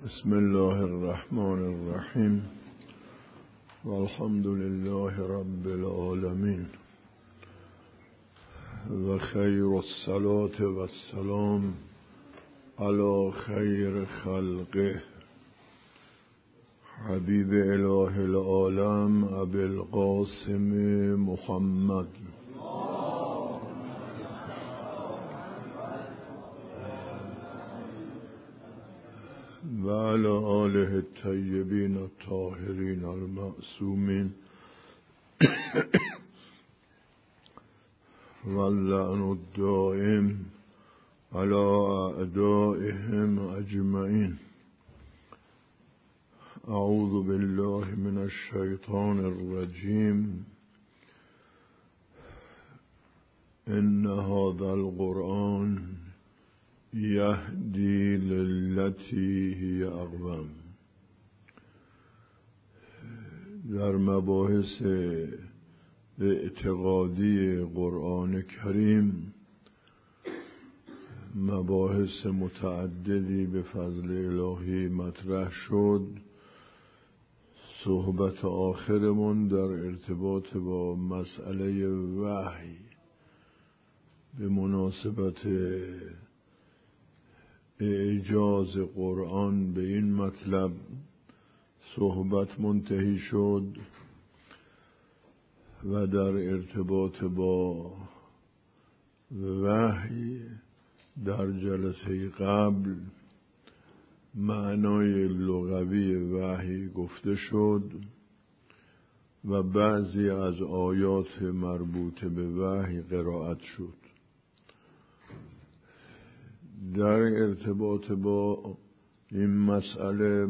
بسم الله الرحمن الرحیم والحمد لله رب العالمین و خیر الصلاة و السلام علی خیر خلقه حبیب اله العالم ابی القاسم محمد و علی آله الطیبین الطاهرین المعصومین و اللعن الدائم علی اعدائهم اجمعین. اعوذ بالله من الشیطان الرجیم. ان هذا القرآن یهدی للتی هی اقوم. در مباحث اعتقادی قرآن کریم مباحث متعددی به فضل الهی مطرح شد. صحبت آخرمون در ارتباط با مسئله وحی به مناسبت اعجاز قرآن به این مطلب صحبت منتهی شد و در ارتباط با وحی در جلسه قبل معنای لغوی وحی گفته شد و بعضی از آیات مربوط به وحی قرائت شد. در ارتباط با این مسئله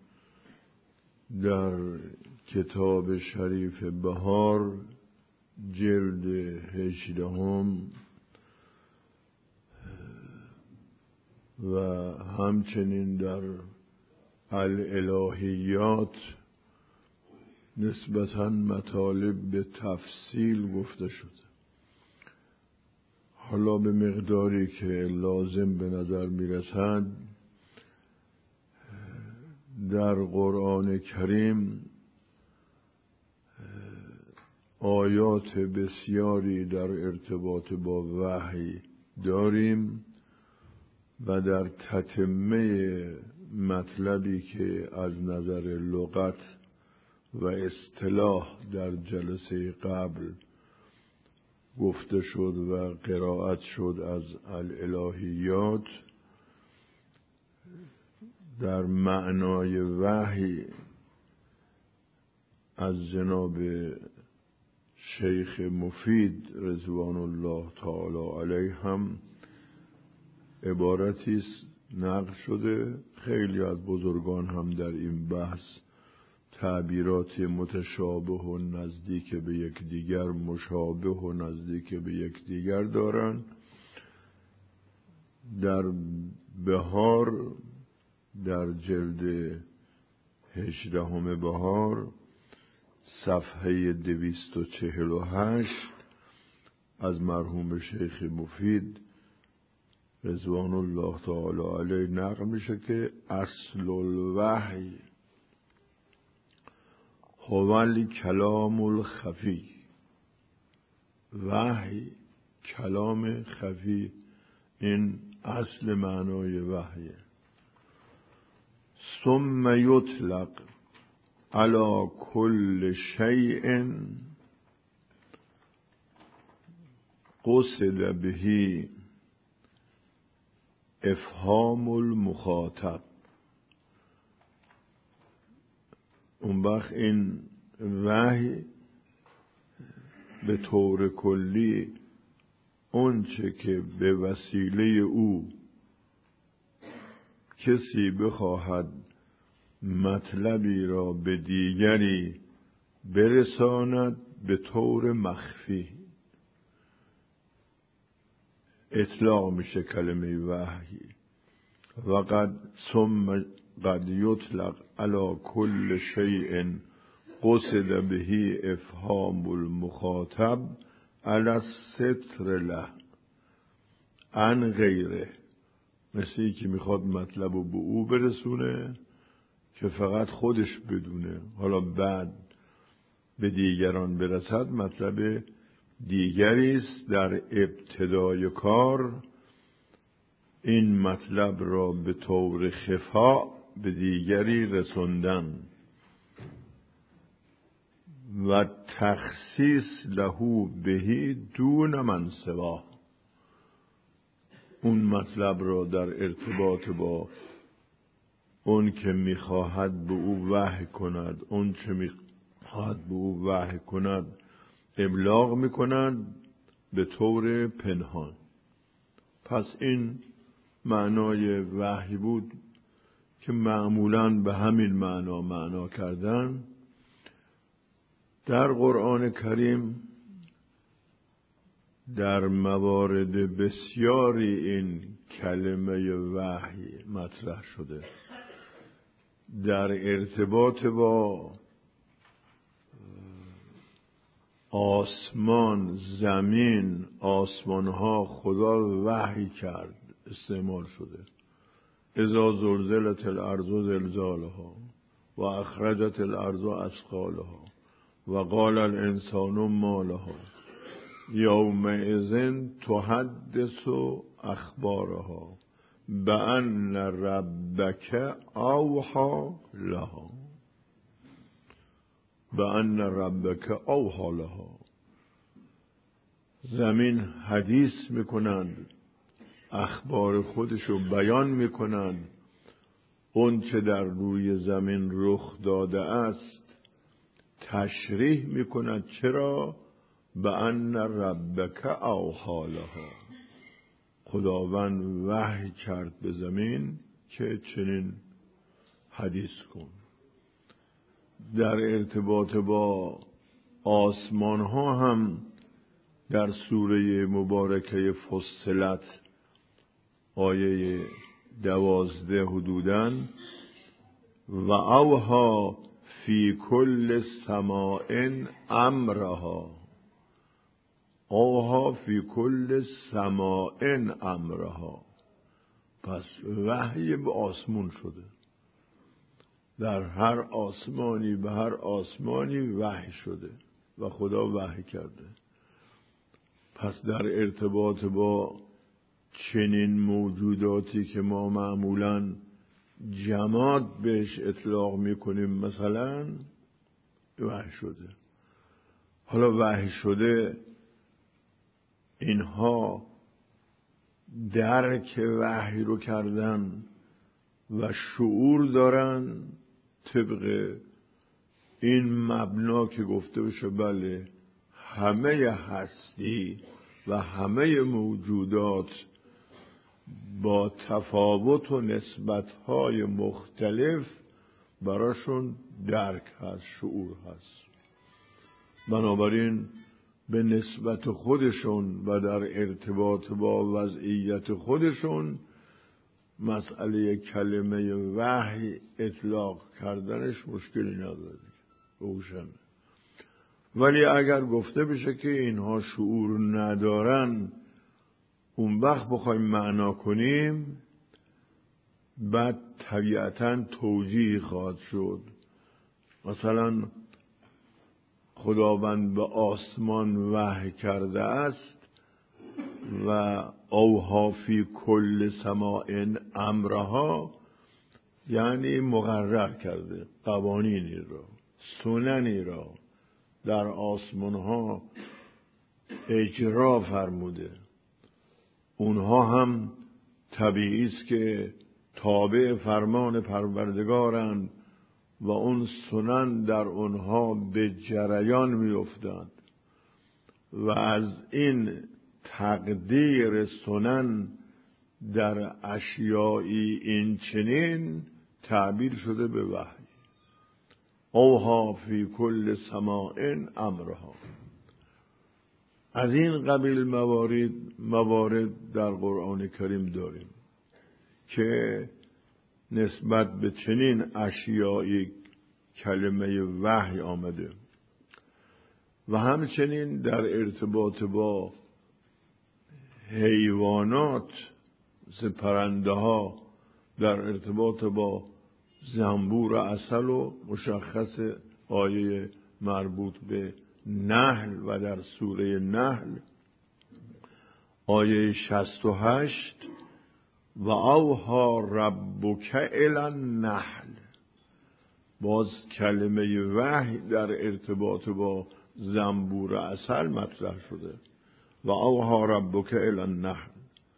در کتاب شریف بهار جلد 18 و همچنین در الالهیات نسبتاً مطالب به تفصیل گفته شد. حالا به مقداری که لازم به نظر میرسد در قرآن کریم آیات بسیاری در ارتباط با وحی داریم و در تتمه مطلبی که از نظر لغت و اصطلاح در جلسه قبل گفته شد و قرائت شد از الالهیات، در معنای وحی از جناب شیخ مفید رضوان الله تعالی علیه هم عبارتی نقل شده. خیلی از بزرگان هم در این بحث تعبیرات متشابه و نزدیک به یکدیگر، مشابه و نزدیک به یکدیگر دارند. در بهار در جلد 18 بهار صفحه 248 از مرحوم شیخ مفید رضوان الله تعالی علیه نقل میشه که اصل الوحی هو کلام الخفی. وحی کلام خفی، این اصل معنای وحیه. ثم یطلق علی کل شیء قصد به افهام المخاطب. اون وقت این وحی به طور کلی اون چه که به وسیله او کسی بخواهد مطلبی را به دیگری برساند به طور مخفی اطلاق میشه کلمه وحی. و ثم قد یطلق علی کل شیء قصد به افهام المخاطب علی الستر له عن غیره مثل که میخواد مطلب رو به او برسونه که فقط خودش بدونه، حالا بعد به دیگران برسد مطلب دیگری است. در ابتدای کار این مطلب را به طور خفا به دیگری رسوندن و تخصیص له بهی دون من سوا، اون مطلب را در ارتباط با اون که میخواهد به او وحی کند، اون چه میخواهد به او وحی کند ابلاغ میکند به طور پنهان. پس این معنای وحی بود که معمولاً به همین معنا کردن. در قرآن کریم در موارد بسیاری این کلمه وحی مطرح شده. در ارتباط با آسمان، زمین، آسمانها خدا وحی کرد استعمال شده. اذا زلزلت الارض زلزالها و اخرجت الارض اثقالها و قال الانسان ما لها یومئذ تحدث اخبارها بأن ربک اوحی لها، بأن ربک اوحی لها. زمین حدیث میکنند، اخبار خودشو بیان میکنند، اون چه در روی زمین رخ داده است تشریح میکند. چرا؟ بأن ربک اوحی لها، خداوند وحی کرد به زمین که چنین حدیث کن. در ارتباط با آسمان ها هم در سوره مبارکه فصلت آیه 12 حدوداً و اوحی فی کل سماء امرها، اوحی فی کل سماء امرها. پس وحی به آسمان شده، در هر آسمانی به هر آسمانی وحی شده و خدا وحی کرده. پس در ارتباط با چنین موجوداتی که ما معمولاً جماد بهش اطلاق میکنیم، مثلا وحی شده. حالا وحی شده اینها درک وحی رو کردن و شعور دارن طبق این مبنا که گفته بشه بله همه هستی و همه موجودات با تفاوت و نسبت‌های مختلف براشون درک هست، شعور هست. بنابراین به نسبت خودشون و در ارتباط با وضعیت خودشون مسئله کلمه وحی اطلاق کردنش مشکلی نداره، روشنه. ولی اگر گفته بشه که اینها شعور ندارن، اون وقت بخوایم معنا کنیم بعد طبیعتاً توجیه خواهد شد. مثلا خداوند به آسمان وحی کرده است و اوحی فی کل سماء امرها، یعنی مقرر کرده قوانینی را، سننی را در آسمانها اجرا فرموده. اونها هم طبیعی است که تابع فرمان پروردگارند و اون سنن در اونها به جریان میافتند و از این تقدیر سنن در اشیایی این چنین تعبیر شده به وحی. اوحی فی کل سماء امرها. از این قبیل موارد در قرآن کریم داریم که نسبت به چنین اشیایی کلمه وحی آمده و همچنین در ارتباط با حیوانات مثل پرنده ها در ارتباط با زنبور عسل و مشخص آیه مربوط به نحل و در سوره نحل آیه 68 و اوحی ربک الی النحل، باز کلمه وحی در ارتباط با زنبور عسل مطرح شده. و اوحی ربک الی النحل.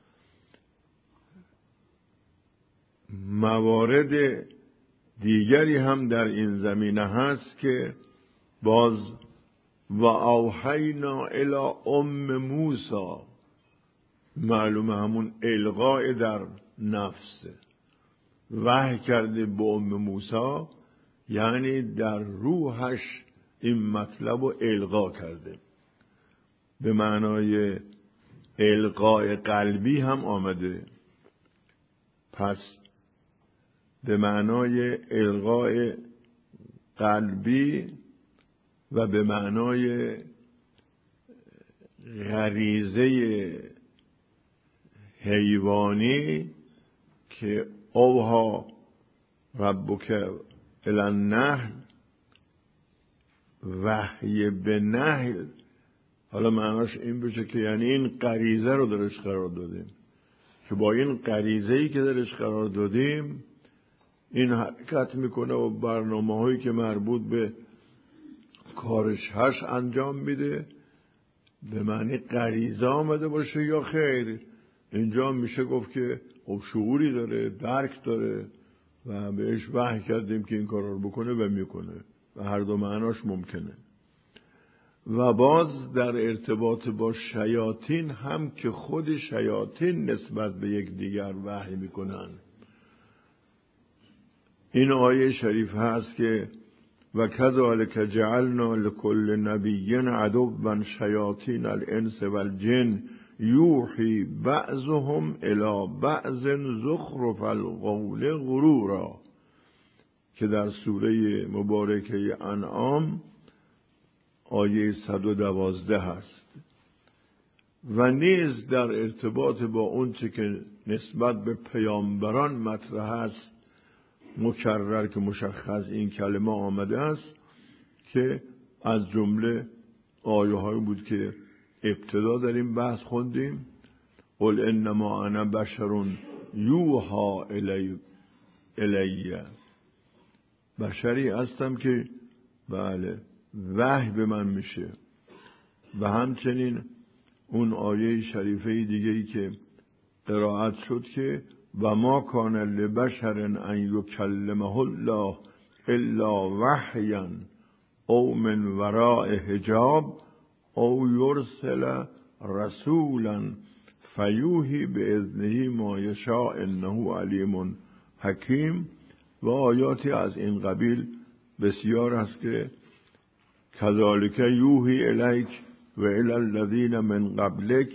موارد دیگری هم در این زمینه هست که باز و اوحینا الی ام موسی، معلومه همون القاء در نفسه، وحی کرده به ام موسی یعنی در روحش این مطلب رو القا کرده. به معنای القاء قلبی هم آمده، پس به معنای القاء قلبی و به معنای غریزه حیوانی که اوحی ربک الی النحل، وحی به نحل. حالا معناش این بشه که یعنی این غریزه رو درش قرار دادیم، که با این غریزه‌ای که درش قرار دادیم این حرکت میکنه و برنامه‌هایی که مربوط به کارش هست انجام میده. به معنی غریزه آمده باشه یا خیر، اینجا میشه گفت که شعوری داره، درک داره و بهش وحی کردیم که این کار رو بکنه و میکنه و هر دو معناش ممکنه. و باز در ارتباط با شیاطین هم که خود شیاطین نسبت به یک دیگر وحی میکنن. این آیه شریف هست که و کذالک جعلنا لكل نبی عدوا شیاطین الانس والجن یوحی بعضهم الی بعض زخرف القول غرورا، که در سوره مبارکه انعام آیه 112 هست. و نیز در ارتباط با اون چه که نسبت به پیامبران مطرح است مکرر که مشخص این کلمه آمده است، که از جمله آیه هایی بود که ابتدا در این بحث خوندیم. قل انما انا بشر یوحی الی، بشری هستم که بله وحی به من میشه. و همچنین اون آیه شریفه دیگه‌ای که قرائت شد که و ما کان لبشر ان یکلمه الله الا وحیا او من وراء حجاب او یرسل رسولا فیوحی باذنه ما یشاء انه علیم حکیم. و آیاتی از این قبیل بسیار است که کذالک یوحی الیک و الی الذین من قبلک،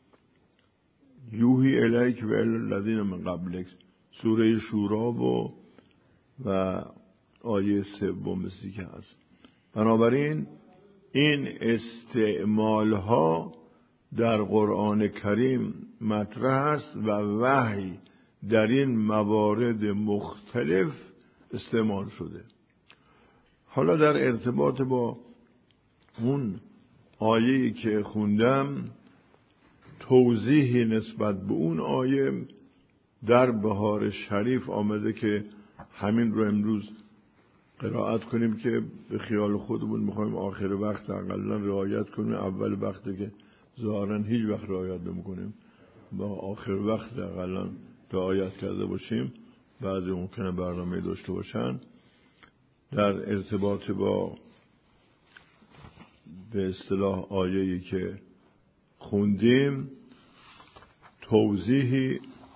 یوحی الیک و الی الذین من قبلک، سوره شورا و آیه 3 که هست. بنابراین این استعمال ها در قرآن کریم مطرح است و وحی در این موارد مختلف استعمال شده. حالا در ارتباط با اون آیه‌ای که خوندم توضیحی نسبت به اون آیه در بهار شریف آمده که همین رو امروز قرائت کنیم که به خیال خودمون میخوایم آخر وقت اقلا رعایت کنیم. اول وقتی که ظاهرا هیچ وقت رعایت نمی‌کنیم، با آخر وقت اقلا رعایت کرده باشیم. بعضی ممکنه برنامه داشته باشن. در ارتباط با به اصطلاح آیه‌ای که خوندیم توضیحی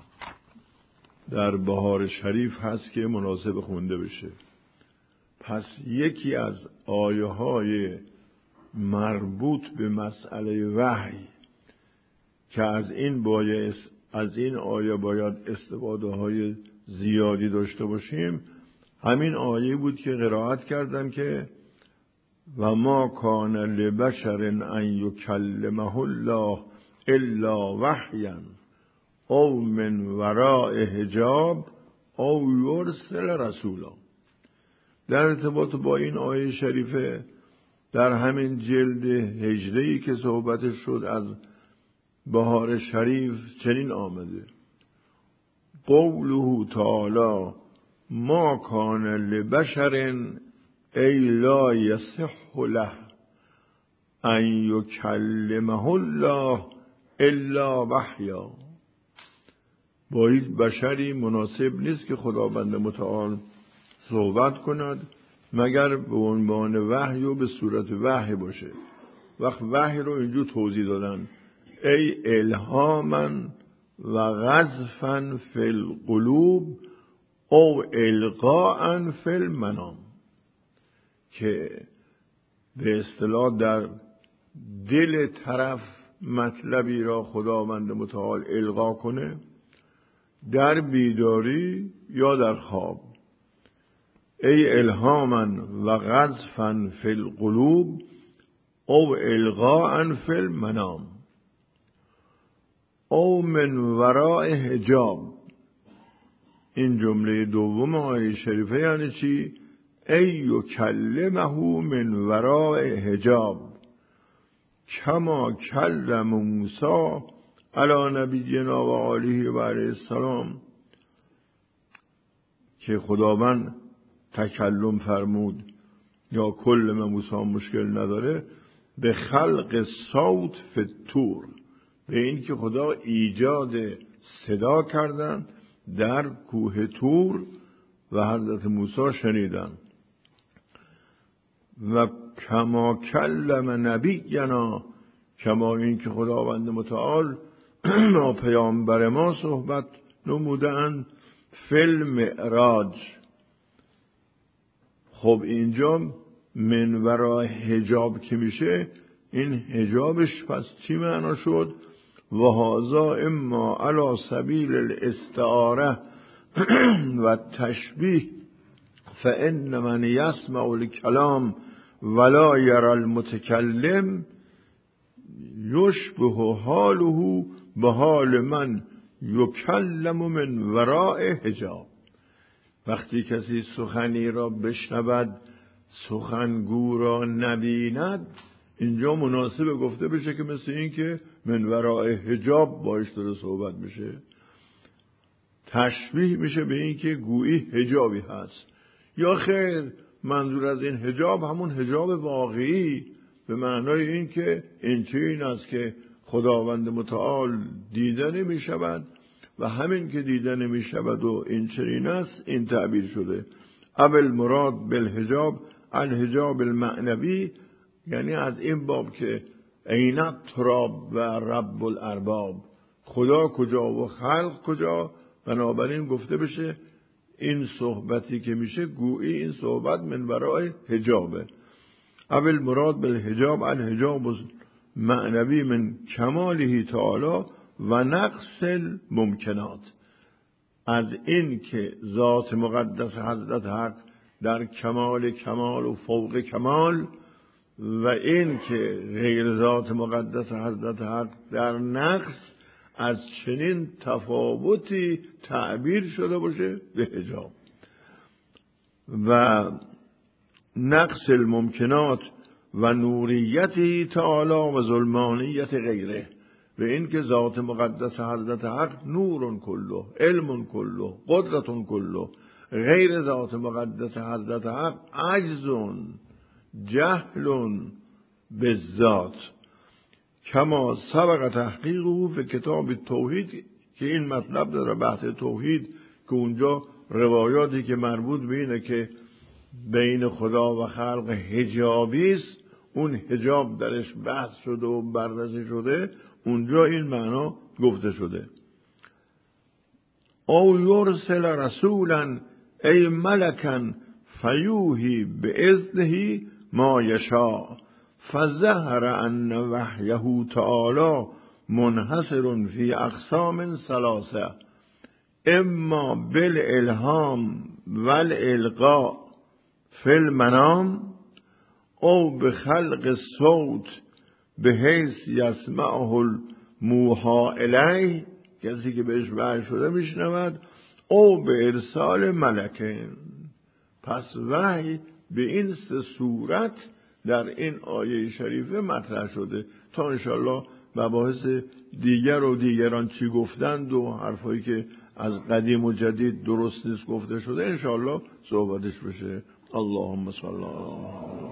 در بهار شریف هست که مناسب خونده بشه. پس یکی از آیه‌های مربوط به مسئله وحی که از این آیه باید استفاده های زیادی داشته باشیم همین آیه بود که قرائت کردم که و ما کان لبشر ان یکلمه الله الا وحیا او من وراء حجاب او یرسل رسولا. در ارتباط با این آیه شریفه در همین جلد 18 که صحبتش شد از بهار شریف چنین آمده: قوله تعالی ما کان لبشر ای لا یصح له ان یکلمه الله الا وحیا. با هیچ بشری مناسب نیست که خداوند متعال صحبت کند مگر به عنوان وحی و به صورت وحی باشه. وقت وحی رو اینجور توضیح دادن: ای الهاما و غزفا فی القلوب او القاء فی المنام، که به اصطلاح در دل طرف مطلبی را خداوند متعال القا کنه، در بیداری یا در خواب. ای الهاما و غزفا فی القلوب او القاء فی المنام او من وراء حجاب. این جمله دوم آیه شریفه یعنی چی؟ ای یکلمه من وراء حجاب کما کلم موسی علی نبینا و آله و علیه السلام، که خداوند تکلم فرمود یا کلم موسی مشکل نداره، به خلق صوت فی الطور، به این که خدا ایجاد صدا کردن در کوه طور و حضرت موسی شنیدن. و کما کلم نبینا، کما این که خداوند متعال با پیامبر ما صحبت نمودن فی المعراج. خب اینجا من ورای حجاب که میشه، این حجابش پس چی معنا شد؟ و هذا اما علی سبیل الاستعاره و تشبیه فان من یسمع الکلام ولا یرى المتکلم یشبه حاله به حال من یکلم من وراء حجاب. وقتی کسی سخنی را بشنود سخنگو را نبیند، اینجا مناسب گفته بشه که مثل این که من وراء حجاب باش داره صحبت میشه، تشبیه میشه به این که گویی حجابی هست. یا خیر، منظور از این حجاب همون حجاب واقعی، به معنای این که این چنین است که خداوند متعال دیده نمی شود و همین که دیده نمی شود و این چنین است، این تعبیر شده. اول مراد بالحجاب الحجاب المعنوی، یعنی از این باب که عین تراب و رب الارباب، خدا کجا و خلق کجا، بنابراین گفته بشه این صحبتی که میشه گویی این صحبت من ورای حجابه. اول مراد بالحجاب الحجاب معنوی من کماله تعالی و نقص الممکنات، از این که ذات مقدس حضرت حق در کمال کمال و فوق کمال، و این که غیر ذات مقدس حضرت حق در نقص از چنین تفاوتی تعبیر شده باشه به حجاب. و نقص الممکنات و نوریتی تعالی و ظلمانیت غیره، و این که ذات مقدس حضرت حق نور کله، علم کله، قدرت کله، غیر ذات مقدس حضرت حق عجز، جهل بالذات، کما سبق تحقیقه فی کتاب توحید، که این مطلب داره بحث توحید، که اونجا روایاتی که مربوط به اینه که بین خدا و خلق حجابی است، اون حجاب درش بحث شده و بررسی شده، اونجا این معنا گفته شده. او یرسل رسولا ای ملکا فیوهی باذنه ما یشاء فظهر ان وحیه تعالی منحصر فی اقسام ثلاثه، اما بالالهام والالقاء فی المنام او بخلق الصوت بحیث یسمعه الموحى الیه کسی که بهش وحی شده میشنود، او به ارسال ملکین. پس وحی به این سه صورت در این آیه شریفه مطرح شده تا انشالله مباحث دیگر و دیگران چی گفتند و حرفایی که از قدیم و جدید درست نیست گفته شده انشالله صحبتش بشه. اللهم صل علی